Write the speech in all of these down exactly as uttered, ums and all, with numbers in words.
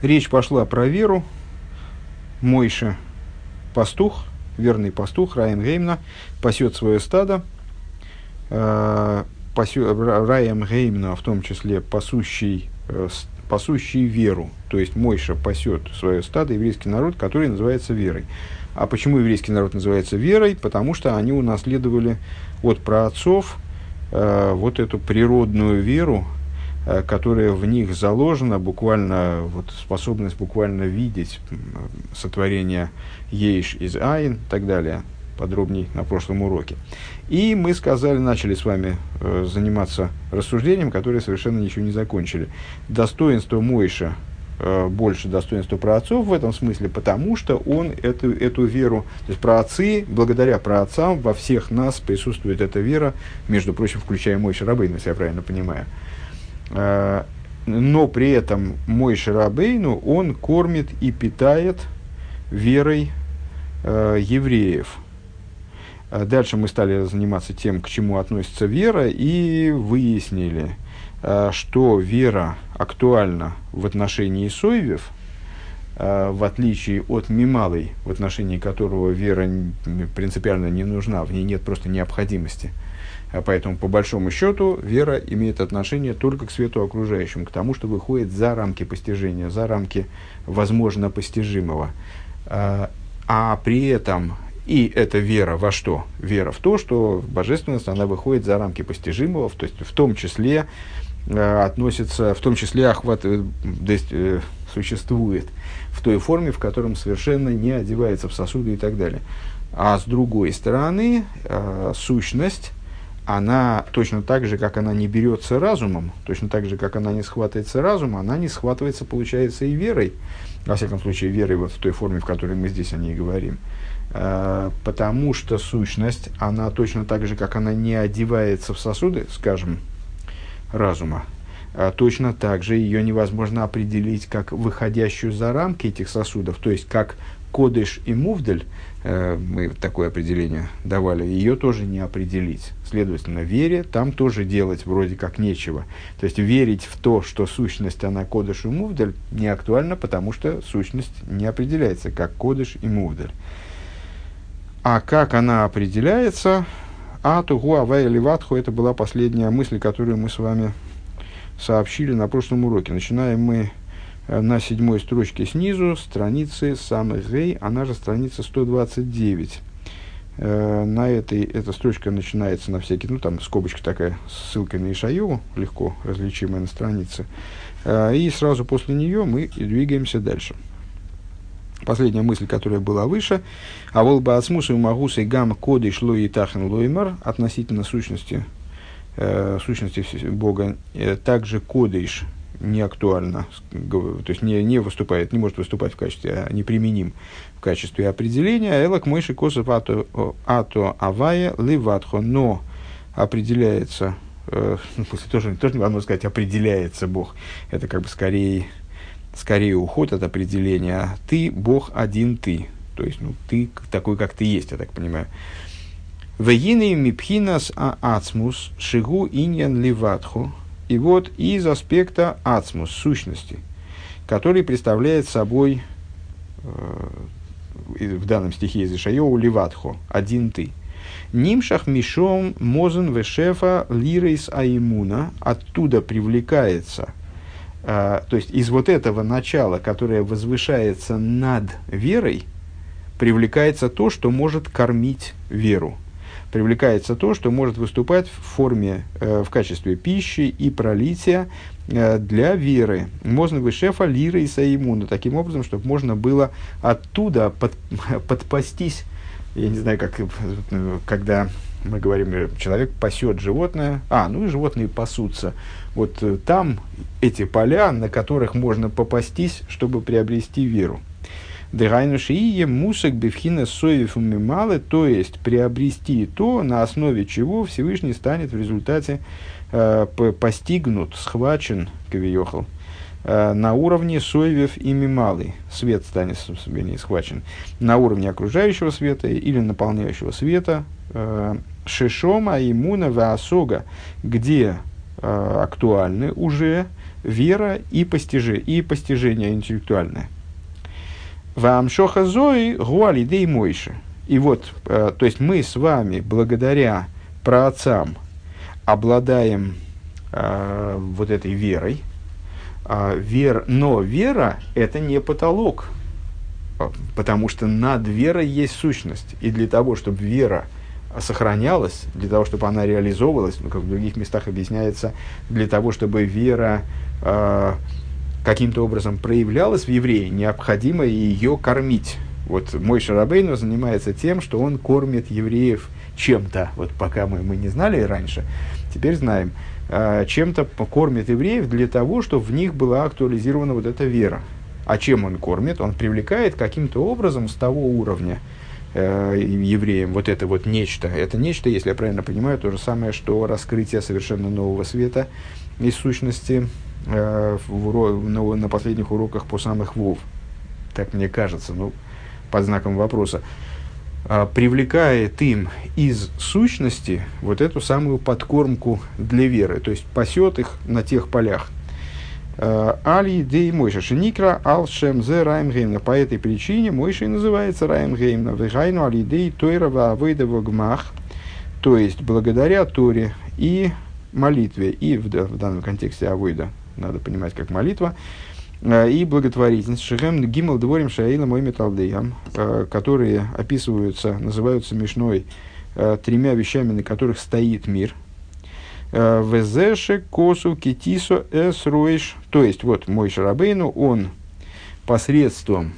Речь пошла про веру. Мойша, пастух, верный пастух, Раем Геймна, пасет свое стадо. Э, пасет, Раем Геймна, в том числе пасущий, э, пасущий веру. То есть Мойша пасет свое стадо, еврейский народ, который называется верой. А почему еврейский народ называется верой? Потому что они унаследовали от праотцов э, вот эту природную веру, э, которая в них заложена, буквально, вот, способность буквально видеть сотворение Ейш из Айн и так далее, подробней на прошлом уроке. И мы сказали, начали с вами э, заниматься рассуждением, которое совершенно ничего не закончили. Достоинство Мойша больше достоинства праотцов в этом смысле, потому что он эту, эту веру, то есть праотцы, благодаря праотцам во всех нас присутствует эта вера, между прочим, включая Мойше Рабейну, если я правильно понимаю. Но при этом Мойше Рабейну, он кормит и питает верой евреев. Дальше мы стали заниматься тем, к чему относится вера, и выяснили, что вера актуальна в отношении Сойвев, в отличие от Мималой, в отношении которого вера принципиально не нужна, в ней нет просто необходимости. Поэтому, по большому счету, вера имеет отношение только к свету окружающему, к тому, что выходит за рамки постижения, за рамки возможно постижимого. А при этом и эта вера во что? Вера в то, что божественность, она выходит за рамки постижимого, то есть в том числе относится, в том числе охватывает, э, существует в той форме, в котором совершенно не одевается в сосуды и так далее. А с другой стороны, э, сущность, она точно так же, как она не берется разумом, точно так же, как она не схватывается разумом, она не схватывается, получается, и верой, во всяком случае, верой вот в той форме, в которой мы здесь о ней говорим. Э, потому что сущность, она точно так же, как она не одевается в сосуды, скажем, разума, а точно так же ее невозможно определить как выходящую за рамки этих сосудов, то есть как кодыш и мувдаль, э, мы такое определение давали, ее тоже не определить. Следовательно, вере там тоже делать вроде как нечего. То есть верить в то, что сущность, она кодыш и мувдаль, не актуально, потому что сущность не определяется как кодыш и мувдаль. А как она определяется? Ату гуавай ливатху, это была последняя мысль, которую мы с вами сообщили на прошлом уроке. Начинаем мы на седьмой строчке снизу, страницы самых гей, она же страница сто двадцать девять. На этой, эта строчка начинается на всякий, ну там скобочка такая с ссылкой на Ишайю, легко различимая на странице. И сразу после нее мы двигаемся дальше. Последняя мысль, которая была выше, а волба ацмус и магус и гам коды шло и тахен лоймар, относительно сущности, э, сущности Бога, э, также кодыш не актуально, то есть не, не выступает, не может выступать в качестве, неприменим в качестве определения. Элак мойши косов ато, ато авая ливатхо, но определяется, э, ну, после тоже, тоже можно сказать, определяется Бог, это как бы скорее... скорее уход от определения. Ты, Бог, один ты. То есть, ну, ты такой, как ты есть, я так понимаю. Вегины мипхинас ацмус шигу иньян ливатху. И вот из аспекта ацмус, сущности, который представляет собой, э, в данном стихе из Ишайоу, ливатху, один ты. Нимшах мишом мозен вешефа лирейс аимуна. Оттуда привлекается, Uh, то есть из вот этого начала, которое возвышается над верой, привлекается то, что может кормить веру. Привлекается то, что может выступать в форме, uh, в качестве пищи и пролития uh, для веры. Можно вышефа лиры и саимуна, таким образом, чтобы можно было оттуда под, подпастись. Я не знаю, как, когда мы говорим, человек пасет животное, а, ну и животные пасутся. Вот э, там эти поля, на которых можно попастись, чтобы приобрести веру. Дегайнушие мусак бифхина соев мималы, то есть приобрести то, на основе чего Всевышний станет в результате э, постигнут, схвачен, кавиохал, э, на уровне соевев и мималы. Свет станет, вернее, схвачен на уровне окружающего света или наполняющего света, э, шешома имуна ваасога, где э, актуальны уже вера и, постижи, и постижение интеллектуальное. Вамшоха зои гуалидей мойши. И вот, э, то есть мы с вами, благодаря праотцам, обладаем э, вот этой верой, э, вер, но вера – это не потолок, потому что над верой есть сущность. И для того, чтобы вера сохранялась, для того, чтобы она реализовывалась, ну, как в других местах объясняется, для того, чтобы вера э, каким-то образом проявлялась в евреи, необходимо ее кормить. Вот Мойше Рабейну занимается тем, что он кормит евреев чем-то. Вот пока мы, мы не знали раньше, теперь знаем. Э, чем-то кормит евреев для того, чтобы в них была актуализирована вот эта вера. А чем он кормит? Он привлекает каким-то образом с того уровня э, евреям вот это вот нечто. Это нечто, если я правильно понимаю, то же самое, что раскрытие совершенно нового света из сущности э, в уро- на, на последних уроках по самых Вов. Так мне кажется, ну, под знаком вопроса. Э, привлекает им из сущности вот эту самую подкормку для веры. То есть пасет их на тех полях. Али дей Мойша Шиникра ал шем зе Раймгеймна. По этой причине Мойша и называется Раймгеймна. Вегайну али дей тойра ва авойда гмах. То есть благодаря Торе и молитве, и в, в данном контексте авойда, надо понимать как молитва, и благотворительность, шехем гимал дворим шаила мой металдеям, которые описываются, называются мишной тремя вещами, на которых стоит мир. Везеше косу китисо эс роиш. То есть, вот Мойше Рабейну, он посредством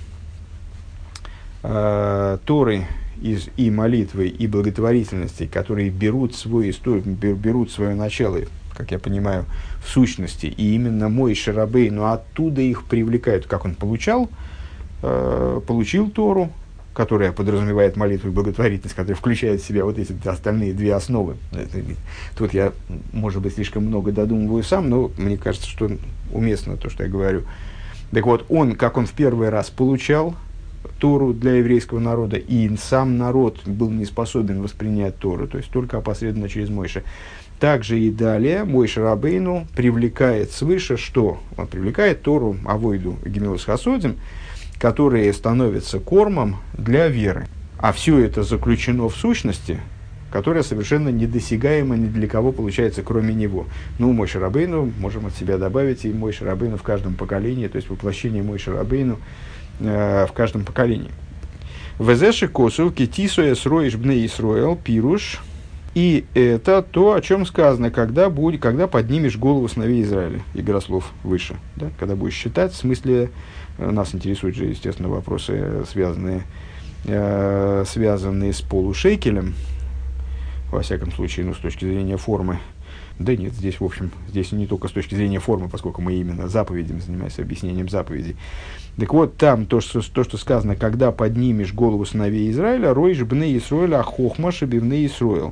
э, Торы из, и молитвы, и благотворительности, которые берут, свой историю, берут свое начало, как я понимаю, в сущности, и именно Мойше Рабейну оттуда их привлекают. Как он получал, э, получил Тору, которая подразумевает молитву и благотворительность, которая включает в себя вот эти остальные две основы. Тут я, может быть, слишком много додумываю сам, но мне кажется, что уместно то, что я говорю. Так вот, он, как он в первый раз получал Тору для еврейского народа, и сам народ был не способен воспринять Тору, то есть только опосредованно через Мойше. Также и далее Мойше Рабейну привлекает свыше, что? Он привлекает Тору, Авойду, Гемилус Хасодим, которые становятся кормом для веры. А все это заключено в сущности, которая совершенно недосягаема ни для кого, получается, кроме него. Ну, Мойше Рабейну, можем от себя добавить, и Мойше Рабейну в каждом поколении, то есть воплощение Мойше Рабейну э, в каждом поколении. Везеши косу китису эсроиш бне Исроэл пируш. И это то, о чем сказано, когда, будет, когда поднимешь голову сыновей Израиля. Игрослов выше. Да? Когда будешь считать, в смысле, нас интересуют же, естественно, вопросы, связанные, э, связанные с полушекелем, во всяком случае, ну, с точки зрения формы. Да нет, здесь, в общем, здесь не только с точки зрения формы, поскольку мы именно заповедями занимаемся, объяснением заповедей. Так вот, там то, что, то, что сказано, когда поднимешь голову сыновей Израиля, роишь бне Исроэля, а хохма шебивне Исроэл.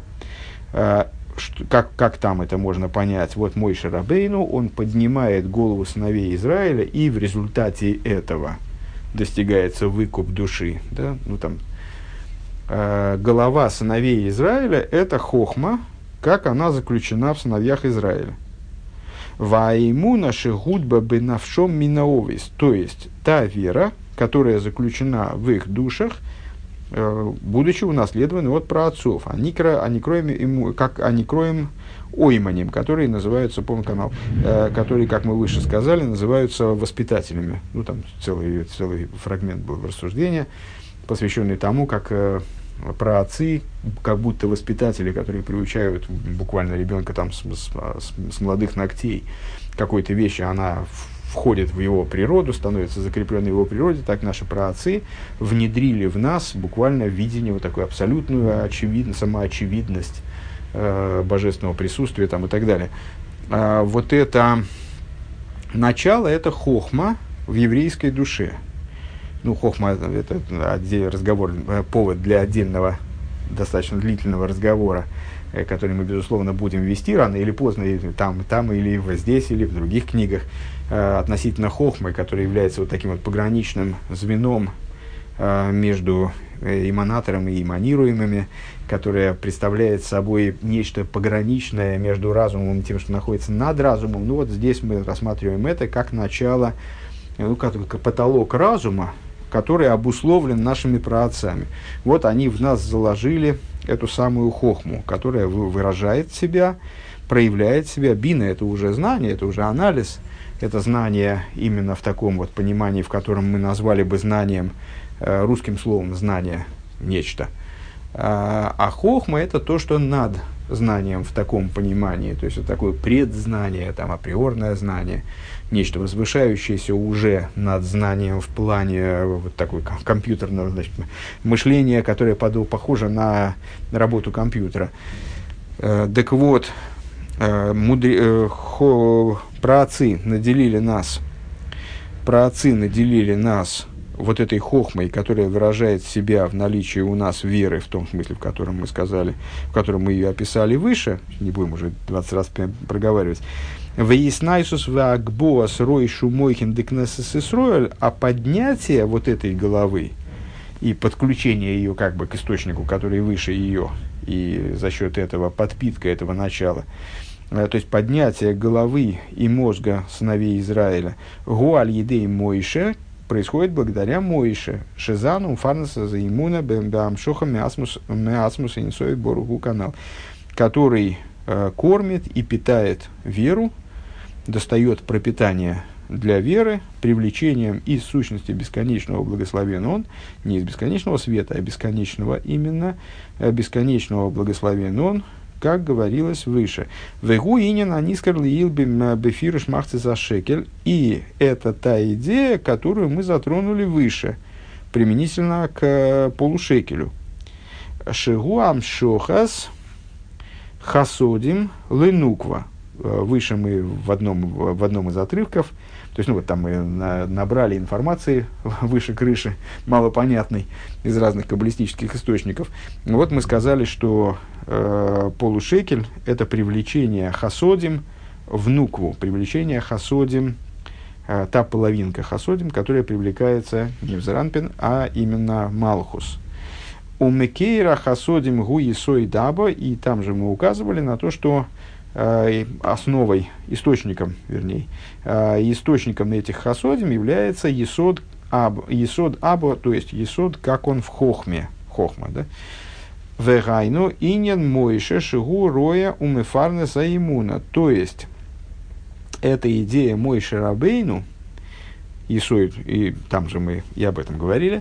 Как, как там это можно понять? Вот Мойше Рабейну, он поднимает голову сыновей Израиля, и в результате этого достигается выкуп души. Да? Ну, там, э, голова сыновей Израиля – это хохма, как она заключена в сыновьях Израиля. Ваимуна шигудба бенавшом минаовис, то есть та вера, которая заключена в их душах, будучи унаследованы от праотцов, они, они кроем ему, как они кроем ойманем, которые называются, помню канал, э, которые, как мы выше сказали, называются воспитателями. Ну, там целый, целый фрагмент был рассуждения, посвященный тому, как э, праотцы, как будто воспитатели, которые приучают буквально ребенка там с, с, с молодых ногтей какой-то вещи, она входит в его природу, становится закрепленной в его природе, так наши праотцы внедрили в нас буквально видение, вот такую абсолютную очевидность, самоочевидность э, божественного присутствия там, и так далее. А вот это начало, это хохма в еврейской душе. Ну, хохма – это отдельный разговор, повод для отдельного, достаточно длительного разговора, который мы, безусловно, будем вести рано или поздно, или там, там, или здесь, или в других книгах, относительно хохмы, которая является вот таким вот пограничным звеном между эманаторами и эманируемыми, которое представляет собой нечто пограничное между разумом и тем, что находится над разумом. Ну вот здесь мы рассматриваем это как начало, ну, как, как потолок разума, который обусловлен нашими праотцами. Вот они в нас заложили эту самую хохму, которая выражает себя, проявляет себя. Бина – это уже знание, это уже анализ, это знание именно в таком вот понимании, в котором мы назвали бы знанием, э, русским словом «знание», нечто. А, а хохма – это то, что над знанием в таком понимании, то есть это такое предзнание, там, априорное знание, нечто возвышающееся уже над знанием в плане вот такой компьютерного, значит, мышления, которое похоже на работу компьютера. Э, так вот, э, мудре, э, хо, праотцы наделили нас, праотцы наделили нас вот этой хохмой, которая выражает себя в наличии у нас веры, в том смысле, в котором мы сказали, в котором мы ее описали выше, не будем уже двадцать раз проговаривать, «Веиснайсус ваагбоас рой шумойхин декнесес Исроэль», а поднятие вот этой головы и подключение ее как бы к источнику, который выше ее, и за счет этого подпитка этого начала, то есть поднятие головы и мозга сыновей Израиля, «Гуаль едей Мойше», происходит благодаря Моише, Шизану, Фарнаса, Заимуна, Бэмбамшоха, Меасмуса, Инсой, Боругу, канал, который э, кормит и питает веру, достает пропитание для веры привлечением из сущности бесконечного благословен он, не из бесконечного света, а бесконечного именно, бесконечного благословен он, как говорилось выше. «Вегу инин анискар лиил бефирыш махцы за шекель». И это та идея, которую мы затронули выше, применительно к полушекелю. «Шигу амшохас хасодим ленуква». Выше мы в одном, в одном из отрывков, то есть, ну, вот там мы на, набрали информации выше крыши, малопонятной, из разных каббалистических источников. Вот мы сказали, что э, полушекель – это привлечение хасодим в нукву, привлечение хасодим, э, та половинка хасодим, которая привлекается не в Заранпин, а именно Малхус. У Мекейра хасодим гу есой даба, и там же мы указывали на то, что основой, источником, вернее, источником этих хасодим является есод аб, есод або, то есть есод, как он в хохме, хохма, да? Вегайну иньян мойше шигу роя умефарне заимуна, то есть эта идея Мойше Рабейну, есоид, и там же мы и об этом говорили,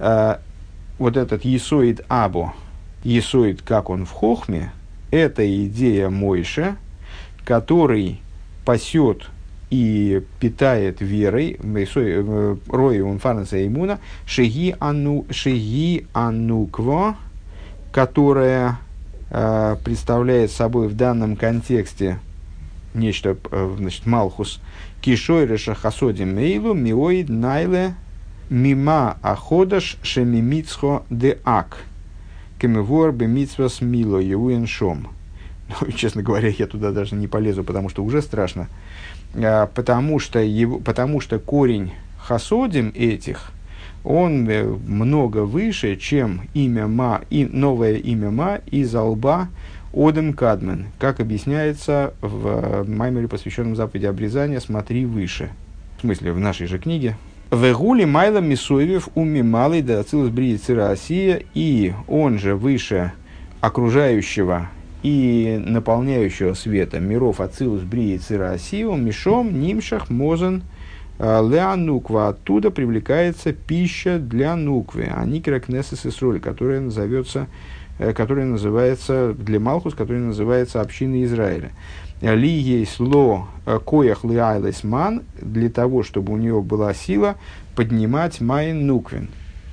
вот этот есоид або, есоид, как он в хохме, это идея Мойше, который пасет и питает верой, рои унфарнаса имуна, шеги ану, шеги анукво, которая э, представляет собой в данном контексте нечто, э, значит, малхус, кишойреша хасодим мейлу, миоид найле, мима аходаш шемимицхо де ак, кемевор бемицвас мило еуэншом. Ну, честно говоря, я туда даже не полезу, потому что уже страшно. А, потому, что его, потому что корень хасодим этих, он много выше, чем имя Ма, и новое имя Ма из алба Одем Кадмен, как объясняется в маймере, посвященном заповеди обрезания, смотри выше. В смысле, в нашей же книге. Вегули майла мисоевев уми малый да ацилус брии цира осия, и он же выше окружающего и наполняющего света миров ацилус брии цира осия, мишом нимшах мозен леа нуква, оттуда привлекается пища для нуквы, а никера кнесес Исроэль, которая назовется, которая называется для Малхус, которая называется общиной Израиля. Ли есть ло коях ли айлес ман, для того, чтобы у него была сила поднимать майн нуквин.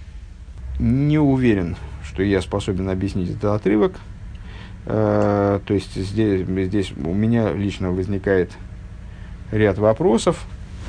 Не уверен, что я способен объяснить этот отрывок. Uh, то есть здесь, здесь у меня лично возникает ряд вопросов.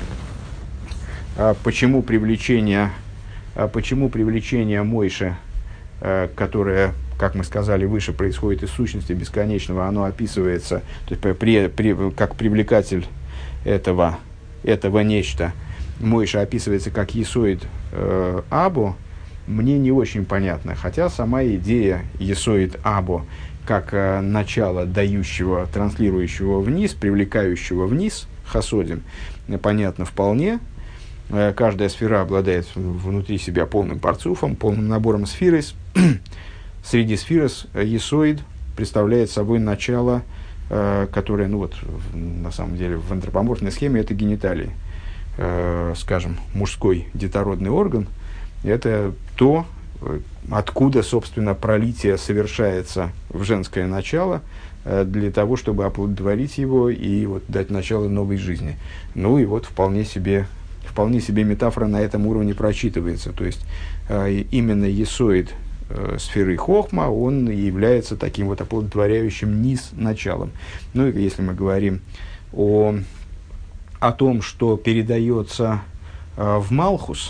Uh, почему привлечение, uh, почему привлечение Мойше, uh, которое, как мы сказали выше, происходит из сущности бесконечного, оно описывается, то есть при, при, как привлекатель этого, этого нечто. Мойше описывается как есоид uh, абу, мне не очень понятна. Хотя сама идея Есоид Або, как э, начало дающего, транслирующего вниз, привлекающего вниз, хасодим, понятно вполне. Э, каждая сфера обладает внутри себя полным парцуфом, полным набором сфирос. Среди сфирос Есоид представляет собой начало, э, которое, ну вот, в, на самом деле, в антропоморфной схеме это гениталии. Э, скажем, мужской детородный орган, это то, откуда, собственно, пролитие совершается в женское начало, э, для того, чтобы оплодотворить его и вот, дать начало новой жизни. Ну и вот вполне себе, вполне себе метафора на этом уровне прочитывается. То есть э, именно есоид э, сферы хохма, он является таким вот оплодотворяющим низ началом. Ну и если мы говорим о о том, что передается э, в Малхус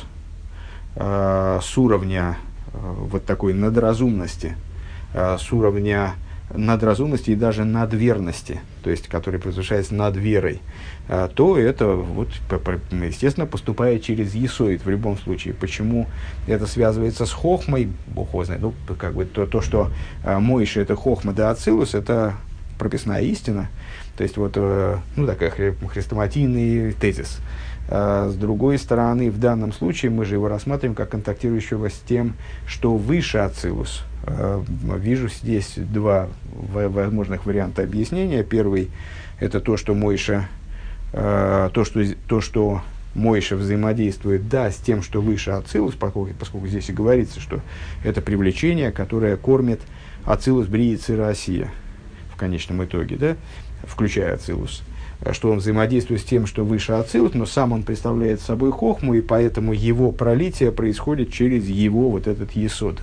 э, с уровня э, вот такой надразумности, э, с уровня надразумности и даже надверности, то есть, который возвышается над верой, э, то это, вот, естественно, поступает через есоид в любом случае. Почему это связывается с хохмой, бог его знает, ну, как бы то, то что э, Мойша это хохма да ацилус, это прописная истина. То есть, вот, ну, такой хрестоматийный тезис. А с другой стороны, в данном случае мы же его рассматриваем как контактирующего с тем, что выше ацилус. Вижу здесь два возможных варианта объяснения. Первый – это то, что Мойша, то, что, то, что Мойша взаимодействует, да, с тем, что выше ацилус, поскольку, поскольку здесь и говорится, что это привлечение, которое кормит ацилус брии цира Россия в конечном итоге, да, включая ацилус, что он взаимодействует с тем, что выше ацилус, но сам он представляет собой хохму, и поэтому его пролитие происходит через его вот этот есод.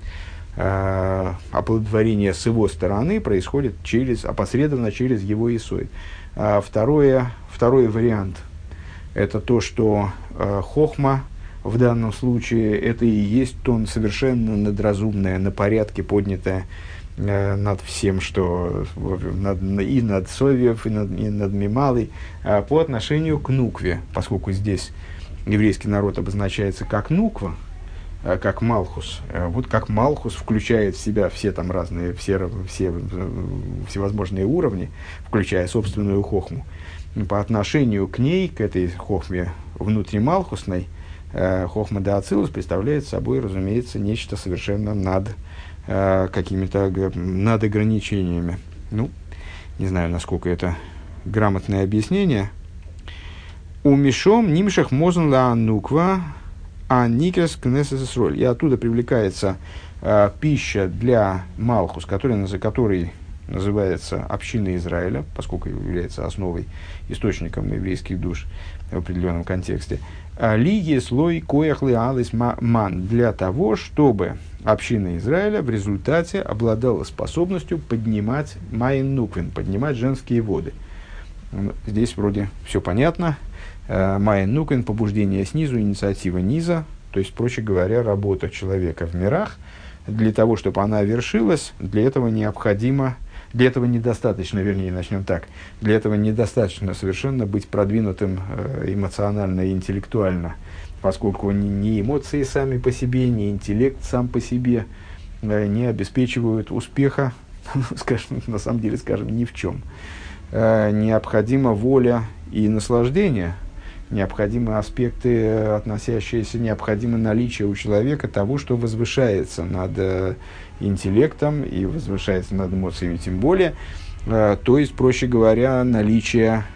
А, оплодотворение с его стороны происходит через, опосредованно через его есод. А второе, второй вариант – это то, что а, хохма в данном случае это и есть то совершенно надразумное, на порядке поднятое над всем, что над, и над Совьев, и над, и над Мималой, а, по отношению к Нукве, поскольку здесь еврейский народ обозначается как Нуква, а, как Малхус. А, вот как Малхус включает в себя все там разные, все, все всевозможные уровни, включая собственную хохму. По отношению к ней, к этой хохме внутрималхусной, а, хохма да ацилус представляет собой, разумеется, нечто совершенно над какими-то над ограничениями. Ну, не знаю, насколько это грамотное объяснение. У Мишом нимшах мозн ла нуква, а никес кнесес роль. И оттуда привлекается э, пища для Малхус, который, за которой называется община Израиля, поскольку является основой, источником еврейских душ в определенном контексте. Лиги слой кояхлы алис ман, для того, чтобы община Израиля в результате обладала способностью поднимать майн нуквин, поднимать женские воды. Здесь вроде все понятно. Майн нуквин – побуждение снизу, инициатива низа, то есть, проще говоря, работа человека в мирах. Для того, чтобы она вершилась, для этого необходимо, для этого недостаточно, вернее, начнем так, для этого недостаточно совершенно быть продвинутым эмоционально и интеллектуально, поскольку ни, ни эмоции сами по себе, ни интеллект сам по себе не обеспечивают успеха, скажем, на самом деле, скажем, ни в чем. Необходима воля и наслаждение, необходимы аспекты, относящиеся, необходимо наличие у человека того, что возвышается над э, интеллектом и возвышается над эмоциями тем более. Э, то есть, проще говоря, наличие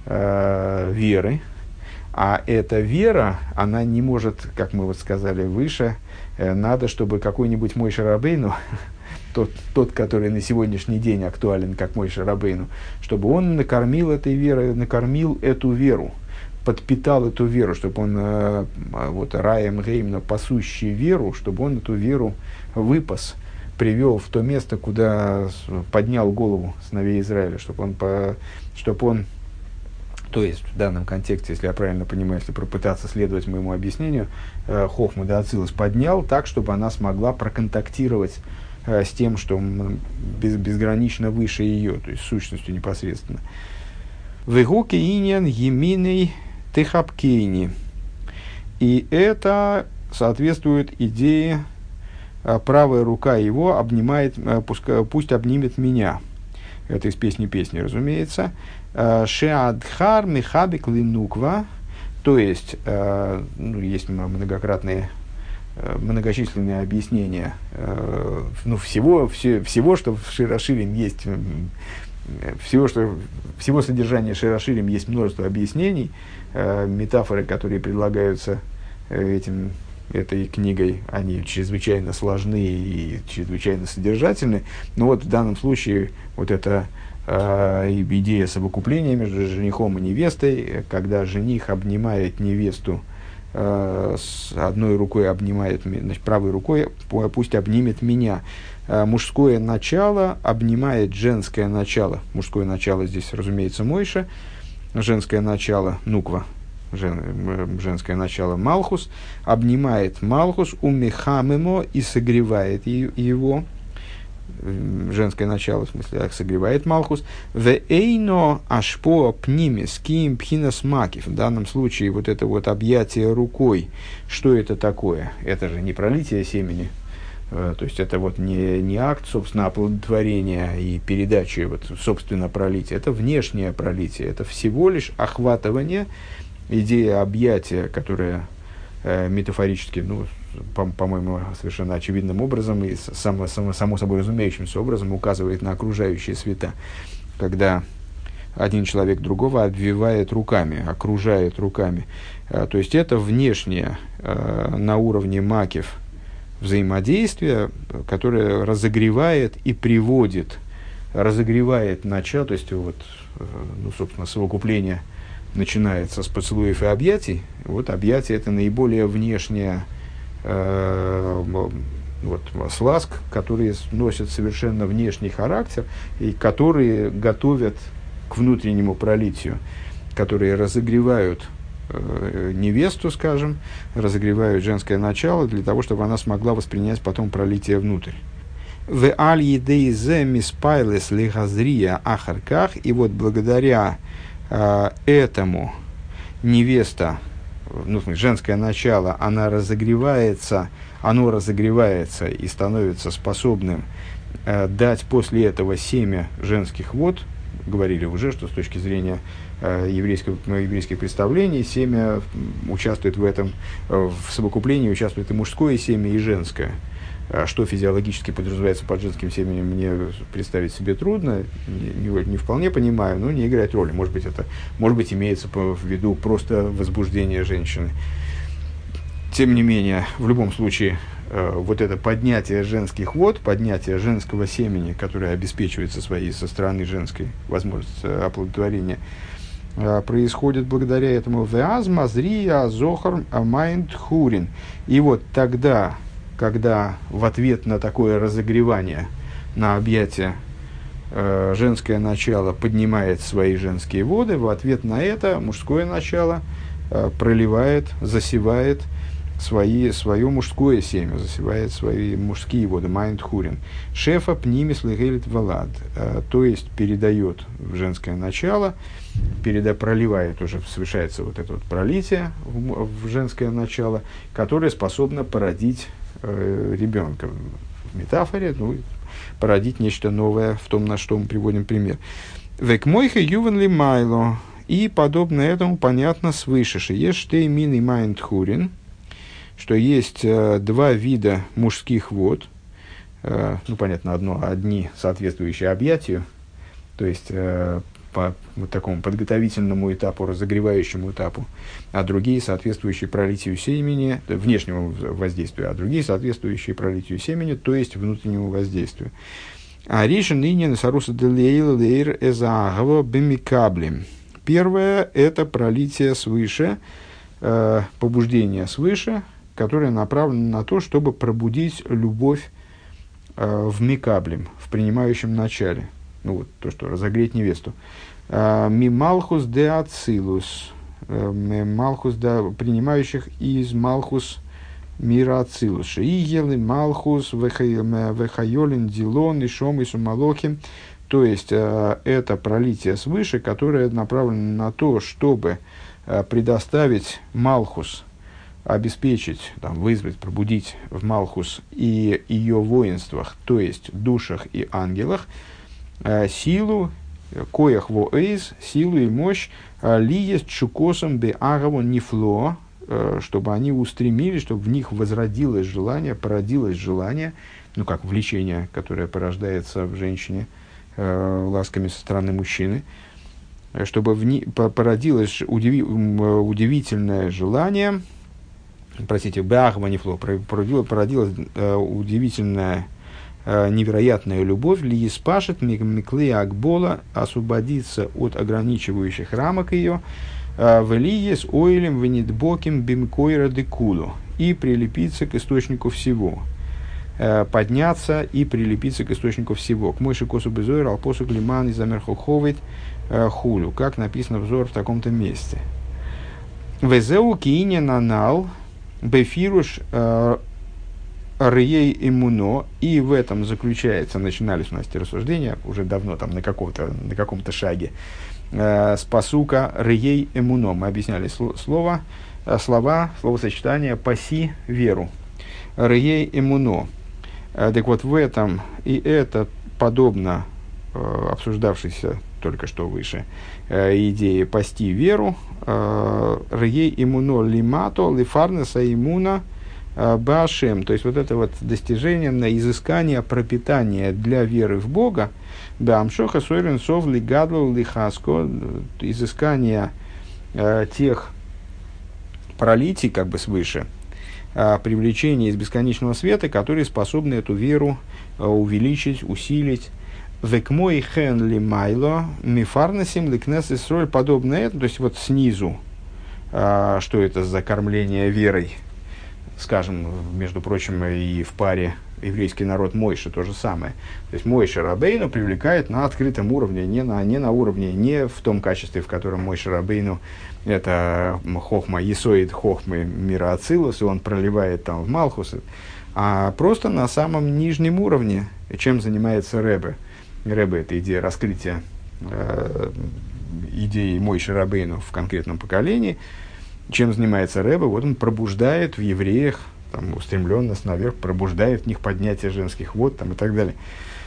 э, веры. А эта вера, она не может, как мы вот сказали выше, э, надо, чтобы какой-нибудь Мойше Рабейну, тот, тот, который на сегодняшний день актуален как Мойше Рабейну, чтобы он накормил этой верой, накормил эту веру, подпитал эту веру, чтобы он, э, вот, раем геймно пасущий веру, чтобы он эту веру выпас, привел в то место, куда поднял голову сыновей Израиля, чтобы он, по, чтобы он, то есть в данном контексте, если я правильно понимаю, если попытаться следовать моему объяснению, э, хохму да ацилус поднял так, чтобы она смогла проконтактировать э, с тем, что без, безгранично выше ее, то есть сущностью непосредственно. Вегуки иньян еминой техапкейни. И это соответствует идее «правая рука его обнимает, пусть, пусть обнимет меня». Это из песни песни, разумеется. «Шеадхар михабик линуква», то есть, ну, есть многократные, многочисленные объяснения ну, всего, все, всего, что в Широширим есть, всего, что, всего содержания Широширим есть множество объяснений, метафоры, которые предлагаются этим, этой книгой, они чрезвычайно сложны и чрезвычайно содержательны. Но вот в данном случае вот эта э, идея совокупления между женихом и невестой, когда жених обнимает невесту, э, с одной рукой обнимает, значит, правой рукой, пусть обнимет меня. Э, мужское начало обнимает женское начало. Мужское начало здесь, разумеется, Мойша, женское начало Нуква. Жен, женское начало Малхус, обнимает Малхус, умехамемо и согревает его, женское начало, в смысле, согревает Малхус, в эйно ашпо пнимис ким пхинас макив. В данном случае вот это вот объятие рукой, что это такое? Это же не пролитие семени, то есть это вот не, не акт, собственно, оплодотворения и передачи, вот, собственно, пролития, это внешнее пролитие, это всего лишь охватывание. Идея объятия, которая э, метафорически, ну, по- по-моему, совершенно очевидным образом и само, само, само собой разумеющимся образом указывает на окружающие света, когда один человек другого обвивает руками, окружает руками. Э, то есть это внешнее э, на уровне макев взаимодействие, которое разогревает и приводит, разогревает начало, то есть вот, э, ну, собственно, совокупление начинается с поцелуев и объятий. Вот объятия — это наиболее внешняя э, вот, сласк, которые носят совершенно внешний характер и которые готовят к внутреннему пролитию, которые разогревают э, невесту, скажем, разогревают женское начало для того, чтобы она смогла воспринять потом пролитие внутрь. В аль едейзе миспайлес лихазрия ахарках, и вот благодаря этому невеста, ну, в смысле, женское начало, она разогревается, оно разогревается и становится способным э, дать после этого семя женских вод. Говорили уже, что с точки зрения э, еврейского, еврейских представлений семя участвует в этом, э, в совокуплении участвует и мужское семя, и женское. Что физиологически подразумевается под женским семенем, мне представить себе трудно, не, не, не вполне понимаю, но не играет роли. Может быть, это, может быть, имеется в виду просто возбуждение женщины. Тем не менее, в любом случае, э, вот это поднятие женских вод, поднятие женского семени, которое обеспечивается своей, со стороны женской возможности оплодотворения, э, происходит благодаря этому. «Веаз мазрия зохар амайнд хурин». И вот тогда, когда в ответ на такое разогревание, на объятие, э, женское начало поднимает свои женские воды, в ответ на это мужское начало э, проливает, засевает свои, свое мужское семя, засевает свои мужские воды, майнд хурин. Шефа пнимис легелит валад, э, то есть передает в женское начало, переда, проливает, уже совершается вот это вот пролитие в, в женское начало, которое способно породить ребенка в метафоре, ну, породить нечто новое в том, на что мы приводим пример. Век мойха ювен ли майло, и подобно этому понятно свыше, что есть штей мин и майнд хурин, что есть э, два вида мужских вод, э, ну, понятно, одно, одни соответствующие объятию, то есть э, по вот такому подготовительному этапу, разогревающему этапу, а другие соответствующие пролитию семени, внешнему воздействию, а другие соответствующие пролитию семени, то есть внутреннему воздействию. А ришен иньян саруса делейл лейр эзаагава бемикаблем. Первое – это пролитие свыше, э, побуждение свыше, которое направлено на то, чтобы пробудить любовь э, в микаблем, в принимающем начале. Ну вот, то, что разогреть невесту. Мималхус де ацилус. Малхус де принимающих из Малхус мира ацилус. И ели Малхус вехайолин дилон и шом и сумалохим. То есть, это пролитие свыше, которое направлено на то, чтобы предоставить Малхус обеспечить, там, вызвать, пробудить в Малхус и ее воинствах, то есть душах и ангелах, э, силу, коях во эйз, силу и мощь, э, ли есть чукосом бе агаву нифло, э, чтобы они устремились, чтобы в них возродилось желание, породилось желание, ну как влечение, которое порождается в женщине э, ласками со стороны мужчины, чтобы в ни, породилось удиви, удивительное желание, простите, беахма нифло, породилась, породилась э, удивительная, э, невероятная любовь, ли еспашет миклея акбола, освободиться от ограничивающих рамок ее, в лиес оилем венитбоким бимкойра декулу, и прилепиться к источнику всего, э, подняться и прилепиться к источнику всего. К мойши косу безойр, алпосу глиман и замерхоховит э, хулю, как написано взор в таком-то месте. Везеу киине нанал бефируш рей иммуно, и в этом заключается, начинались у нас эти рассуждения уже давно, там на, каком-то, на каком-то шаге, э, с пасука рей иммуно. Мы объясняли слово, э, слова, словосочетание паси веру. Рей иммуно. Э, так вот, в этом и это подобно э, обсуждавшейся только что выше э, идее пасти веру. Рей иммуно лимато лифарнеса иммуна башем, то есть вот это вот достижение на изыскание пропитания для веры в Бога, бамшоха сойрен сов лигадлу лихаско, изыскание э, тех пролитий как бы свыше, э, привлечение из бесконечного света, которые способны эту веру э, увеличить, усилить. Векмой хен ли майло мифарнесим ликнес исроль, подобно этому, то есть вот снизу, э, что это за кормление верой, скажем, между прочим, и в паре еврейский народ Мойша то же самое. То есть Мойша Рабейну привлекает на открытом уровне, не на, не на уровне, не в том качестве, в котором Мойша Рабейну это хохма, есоид хохмы мира Ацилус, и он проливает там в Малхус, а просто на самом нижнем уровне, чем занимается Ребе. Ребе – это идея раскрытия э, идеи Мойши Рабейну в конкретном поколении. Чем занимается Ребе? Вот он пробуждает в евреях, там, устремленность наверх, пробуждает в них поднятие женских вод там, и так далее.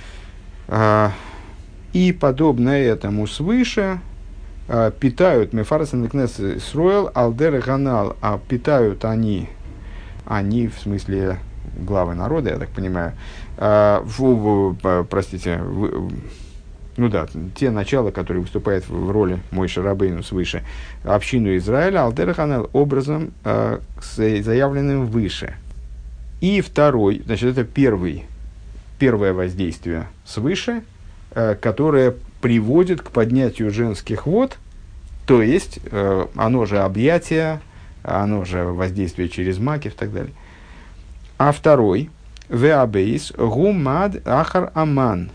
А, и подобно этому свыше а, питают Мефарсен Ликнес Исроэл Алдер Ганал, а питают они, они в смысле главы народа, я так понимаю, а, в, в, простите, в, ну да, те начала, которые выступают в роли Мойши Рабейну свыше, общину Израиля, Алдер Ханал, образом э, заявленным выше. И второй, значит, это первый, первое воздействие свыше, э, которое приводит к поднятию женских вод, то есть, э, оно же объятие, оно же воздействие через макив и так далее. А второй, Веабейс, Гумад Ахар Аман,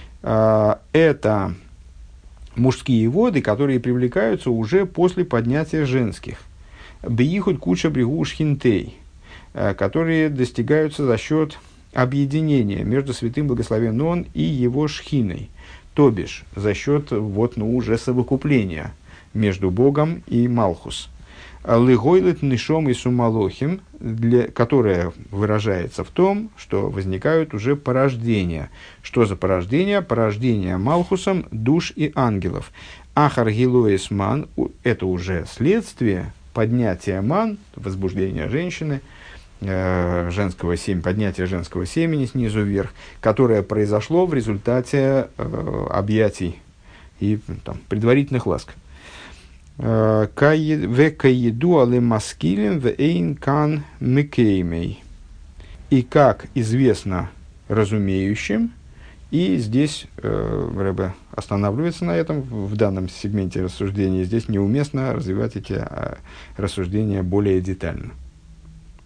это мужские воды, которые привлекаются уже после поднятия женских. Бейхуд куча бригуш хинтей, которые достигаются за счет объединения между святым благословен он и его шхиной, то бишь за счет вот, ну, уже совокупления между Богом и Малхус. Лыгойлет нишом и сумалохим, которое выражается в том, что возникают уже порождения. Что за порождения? Порождения Малхусом душ и ангелов. Ахар гилоис ман – это уже следствие поднятия ман, возбуждения женщины, э, женского семени, поднятия женского семени снизу вверх, которое произошло в результате э, объятий и там, предварительных ласк. Векаеду але маскилем вейн кан микеймей. И как известно разумеющим, и здесь э, Ребе останавливается на этом, в данном сегменте рассуждения, здесь неуместно развивать эти э, рассуждения более детально.